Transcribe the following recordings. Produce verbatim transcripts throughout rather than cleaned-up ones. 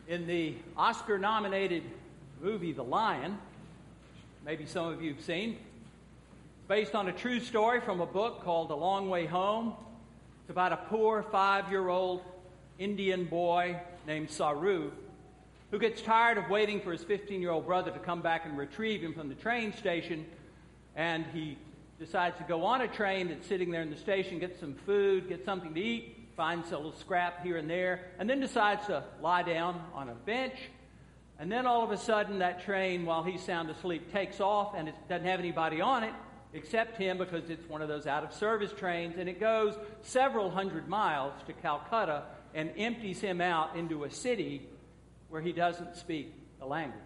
In the Oscar-nominated movie The Lion, maybe some of you have seen, based on a true story from a book called A Long Way Home. It's about a poor five-year-old Indian boy named Saru who gets tired of waiting for his fifteen-year-old brother to come back and retrieve him from the train station, and he decides to go on a train that's sitting there in the station, get some food, get something to eat, finds a little scrap here and there, and then decides to lie down on a bench. And then all of a sudden, that train, while he's sound asleep, takes off, and it doesn't have anybody on it except him, because it's one of those out-of-service trains, and it goes several hundred miles to Calcutta and empties him out into a city where he doesn't speak the language.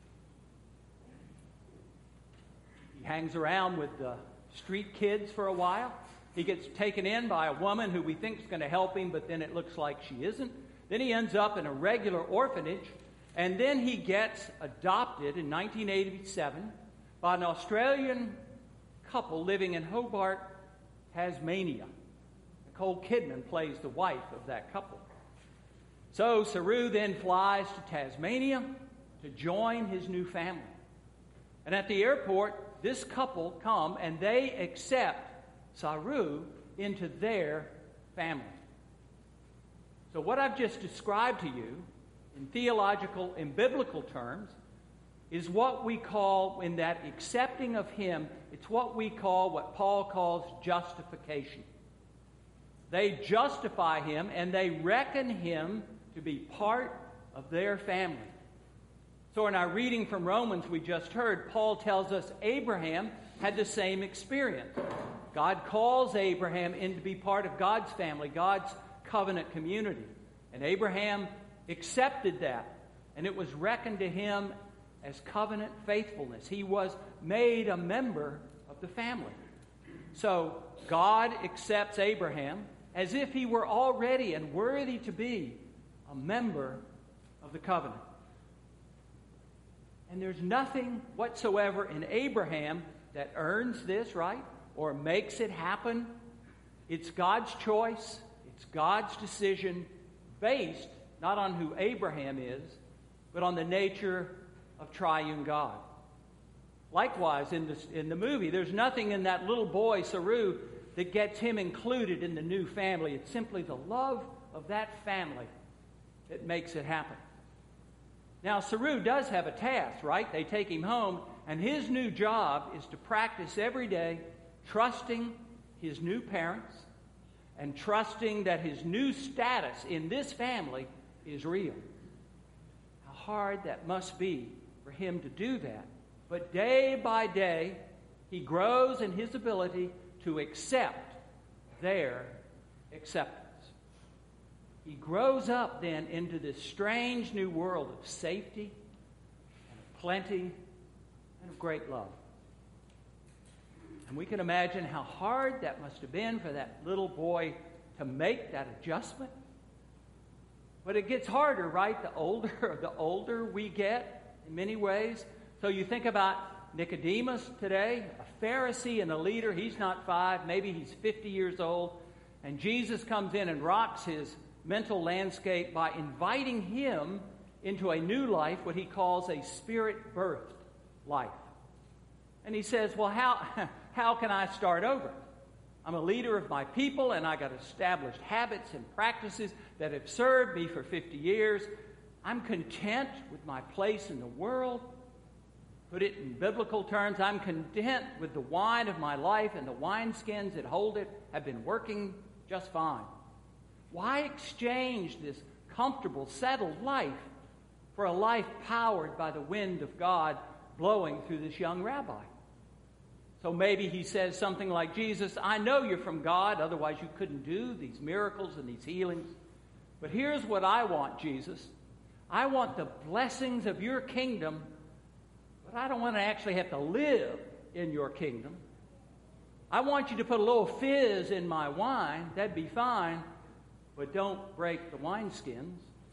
He hangs around with the street kids for a while. He gets taken in by a woman who we think is going to help him, but then it looks like she isn't. Then he ends up in a regular orphanage, and then he gets adopted in nineteen eighty-seven by an Australian couple living in Hobart, Tasmania. Nicole Kidman plays the wife of that couple. So Saru then flies to Tasmania to join his new family. And at the airport, this couple come and they accept Saru into their family. So what I've just described to you in theological and biblical terms is what we call, in that accepting of him, it's what we call, what Paul calls justification. They justify him and they reckon him to be part of their family. So in our reading from Romans we just heard, Paul tells us Abraham had the same experience. God calls Abraham in to be part of God's family, God's covenant community. And Abraham accepted that, and it was reckoned to him as covenant faithfulness. He was made a member of the family. So God accepts Abraham as if he were already and worthy to be a member of the covenant. And there's nothing whatsoever in Abraham that earns this, right? Or makes it happen. It's God's choice. It's God's decision based not on who Abraham is, but on the nature of triune God. Likewise, in, this, in the movie, there's nothing in that little boy, Saru, that gets him included in the new family. It's simply the love of that family that makes it happen. Now, Saru does have a task, right? They take him home, and his new job is to practice every day, trusting his new parents and trusting that his new status in this family is real. How hard that must be for him to do that. But day by day, he grows in his ability to accept their acceptance. He grows up then into this strange new world of safety and of plenty and of great love. And we can imagine how hard that must have been for that little boy to make that adjustment. But it gets harder, right? The older, the older we get in many ways. So you think about Nicodemus today, a Pharisee and a leader. He's not five, maybe he's fifty years old. And Jesus comes in and rocks his mental landscape by inviting him into a new life, what he calls a spirit-birthed life. And he says, well, how, how can I start over? I'm a leader of my people, and I got established habits and practices that have served me for fifty years. I'm content with my place in the world. Put it in biblical terms, I'm content with the wine of my life, and the wineskins that hold it have been working just fine. Why exchange this comfortable, settled life for a life powered by the wind of God blowing through this young rabbi? So maybe he says something like, Jesus, I know you're from God, otherwise you couldn't do these miracles and these healings. But here's what I want, Jesus. I want the blessings of your kingdom, but I don't want to actually have to live in your kingdom. I want you to put a little fizz in my wine, that'd be fine, but don't break the wineskins.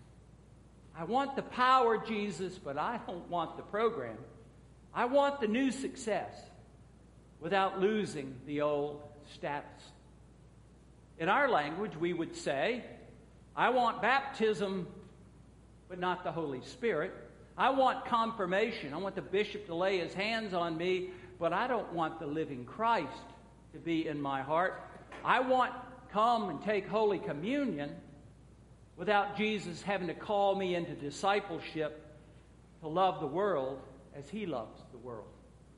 I want the power, Jesus, but I don't want the program. I want the new success without losing the old status. In our language, we would say, I want baptism, but not the Holy Spirit. I want confirmation. I want the bishop to lay his hands on me, but I don't want the living Christ to be in my heart. I want come and take Holy Communion without Jesus having to call me into discipleship to love the world as he loves the world.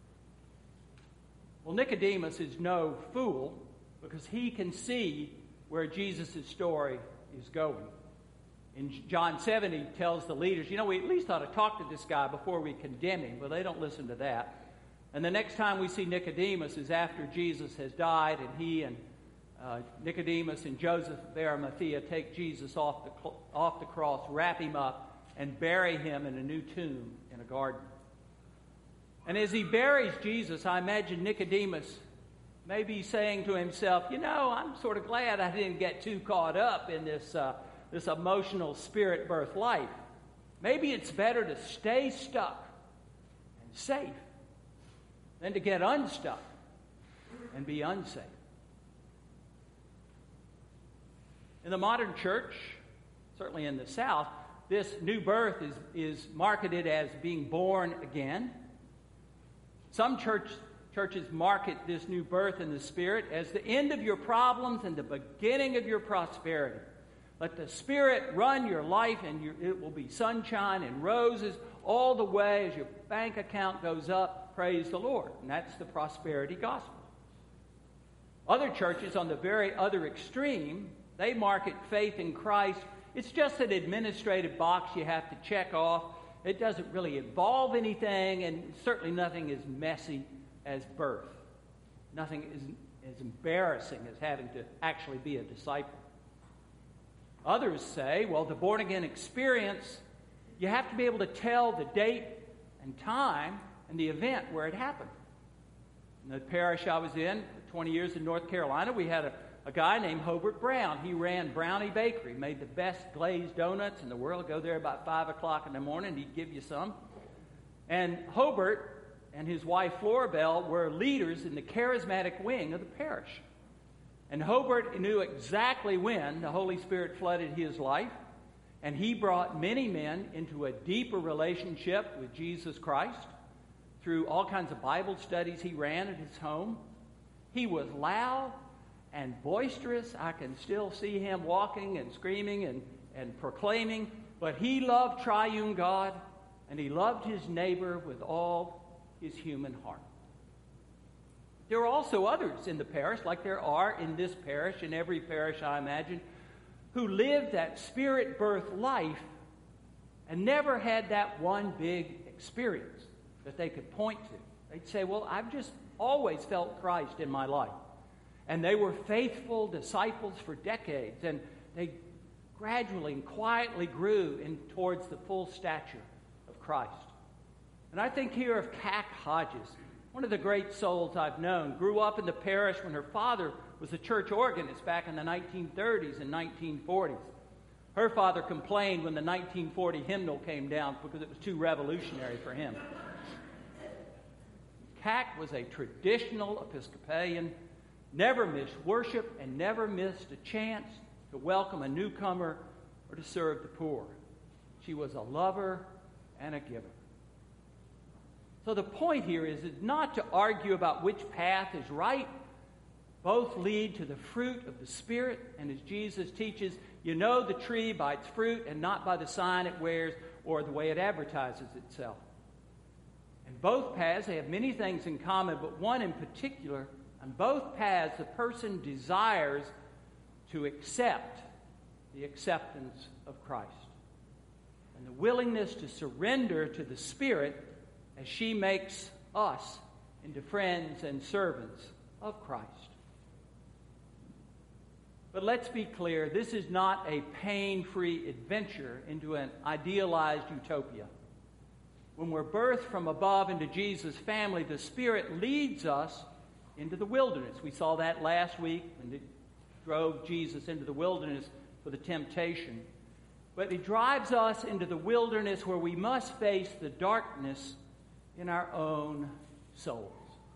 Well, Nicodemus is no fool because he can see where Jesus' story is going. In John seven, he tells the leaders, you know, we at least ought to talk to this guy before we condemn him. Well, they don't listen to that. And the next time we see Nicodemus is after Jesus has died, and he and uh, Nicodemus and Joseph of Arimathea take Jesus off the, cl- off the cross, wrap him up, and bury him in a new tomb in a garden. And as he buries Jesus, I imagine Nicodemus maybe saying to himself, you know, I'm sort of glad I didn't get too caught up in this uh, this emotional spirit birth life. Maybe it's better to stay stuck and safe than to get unstuck and be unsafe. In the modern church, certainly in the South, this new birth is, is marketed as being born again. Some church, churches market this new birth in the Spirit as the end of your problems and the beginning of your prosperity. Let the Spirit run your life, and your, it will be sunshine and roses all the way as your bank account goes up. Praise the Lord. And that's the prosperity gospel. Other churches on the very other extreme, they market faith in Christ. It's just an administrative box you have to check off. It doesn't really involve anything, and certainly nothing as messy as birth. Nothing is as embarrassing as having to actually be a disciple. Others say, well, the born-again experience, you have to be able to tell the date and time and the event where it happened. In the parish I was in for twenty years in North Carolina, we had a, a guy named Hobart Brown. He ran Brownie Bakery, made the best glazed donuts in the world. Go there about five o'clock in the morning, he'd give you some. And Hobart and his wife Florabelle were leaders in the charismatic wing of the parish. And Hobart knew exactly when the Holy Spirit flooded his life, and he brought many men into a deeper relationship with Jesus Christ through all kinds of Bible studies he ran at his home. He was loud and boisterous. I can still see him walking and screaming and, and proclaiming, but he loved triune God, and he loved his neighbor with all his human heart. There are also others in the parish, like there are in this parish, in every parish I imagine, who lived that spirit birth life and never had that one big experience that they could point to. They'd say, well, I've just always felt Christ in my life. And they were faithful disciples for decades, and they gradually and quietly grew in towards the full stature of Christ. And I think here of Cac Hodges, one of the great souls I've known, grew up in the parish when her father was a church organist back in the nineteen thirties and nineteen forties. Her father complained when the nineteen forty hymnal came down because it was too revolutionary for him. Cac was a traditional Episcopalian, never missed worship and never missed a chance to welcome a newcomer or to serve the poor. She was a lover and a giver. So the point here is, is not to argue about which path is right. Both lead to the fruit of the Spirit, and as Jesus teaches, you know the tree by its fruit and not by the sign it wears or the way it advertises itself. And both paths, they have many things in common, but one in particular, on both paths, the person desires to accept the acceptance of Christ and the willingness to surrender to the Spirit as she makes us into friends and servants of Christ. But let's be clear, this is not a pain-free adventure into an idealized utopia. When we're birthed from above into Jesus' family, the Spirit leads us into the wilderness. We saw that last week when it drove Jesus into the wilderness for the temptation. But it drives us into the wilderness where we must face the darkness in our own souls.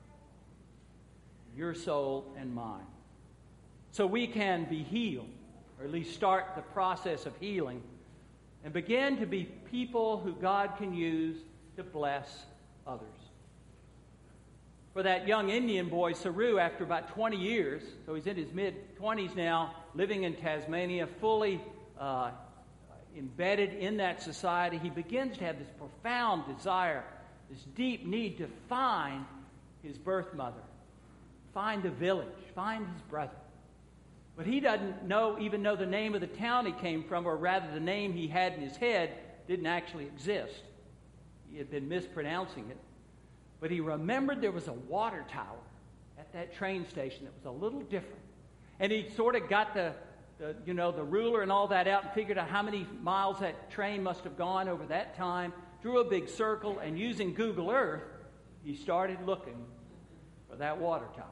Your soul and mine. So we can be healed, or at least start the process of healing and begin to be people who God can use to bless others. For that young Indian boy, Saru, after about twenty years, so he's in his mid-twenties now, living in Tasmania, fully uh, embedded in that society, he begins to have this profound desire, this deep need to find his birth mother, find the village, find his brother. But he doesn't know, even know the name of the town he came from, or rather the name he had in his head didn't actually exist. He had been mispronouncing it. But he remembered there was a water tower at that train station that was a little different. And he sort of got the, the, you know, the ruler and all that out and figured out how many miles that train must have gone over that time, drew a big circle, and using Google Earth, he started looking for that water tower.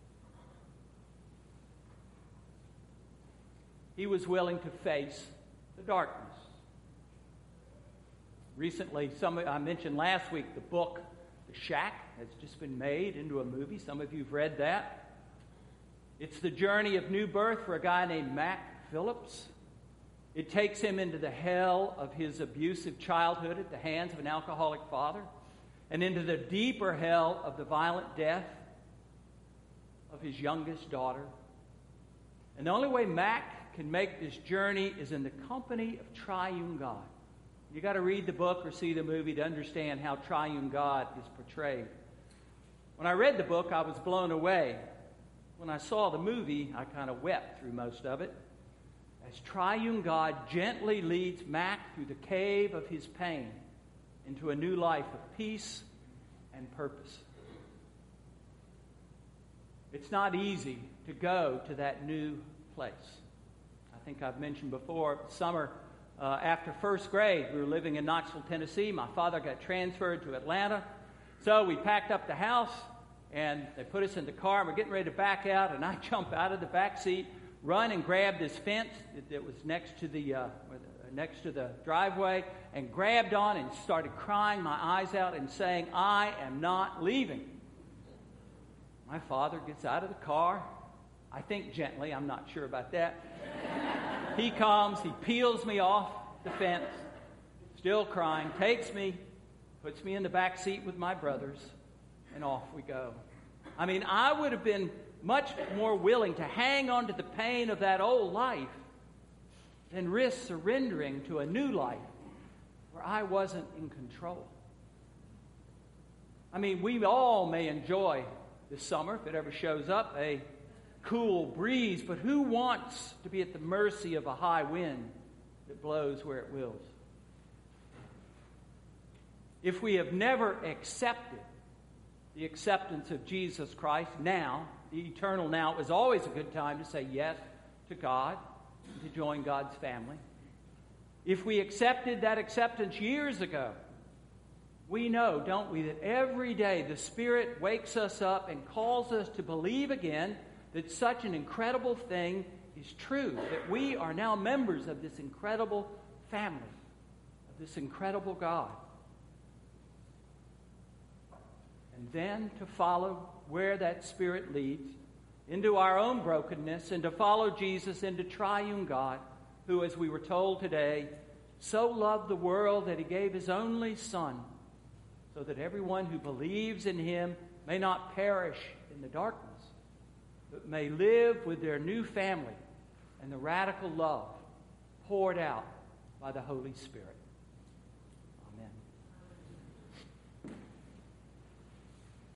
He was willing to face the darkness. Recently, some I mentioned last week, the book The Shack has just been made into a movie. Some of you have read that. It's the journey of new birth for a guy named Mac Phillips. It takes him into the hell of his abusive childhood at the hands of an alcoholic father, and into the deeper hell of the violent death of his youngest daughter. And the only way Mac can make this journey is in the company of triune God. You got to read the book or see the movie to understand how triune God is portrayed. When I read the book, I was blown away. When I saw the movie, I kind of wept through most of it, as triune God gently leads Mac through the cave of his pain into a new life of peace and purpose. It's not easy to go to that new place. I think I've mentioned before, summer uh, after first grade, we were living in Knoxville, Tennessee. My father got transferred to Atlanta. So we packed up the house, and they put us in the car, and we're getting ready to back out, and I jump out of the back seat, run and grab this fence that, that was next to the, uh, next to the driveway, and grabbed on and started crying my eyes out and saying, "I am not leaving." My father gets out of the car, I think gently, I'm not sure about that. He comes, he peels me off the fence, still crying, takes me, puts me in the back seat with my brothers, and off we go. I mean, I would have been much more willing to hang on to the pain of that old life than risk surrendering to a new life where I wasn't in control. I mean, we all may enjoy this summer, if it ever shows up, a cool breeze, but who wants to be at the mercy of a high wind that blows where it wills? If we have never accepted the acceptance of Jesus Christ now, the eternal now, is always a good time to say yes to God and to join God's family. If we accepted that acceptance years ago, we know, don't we, that every day the Spirit wakes us up and calls us to believe again that such an incredible thing is true, that we are now members of this incredible family, of this incredible God. And then to follow where that Spirit leads, into our own brokenness, and to follow Jesus into triune God, who, as we were told today, so loved the world that he gave his only Son, so that everyone who believes in him may not perish in the darkness, but may live with their new family and the radical love poured out by the Holy Spirit.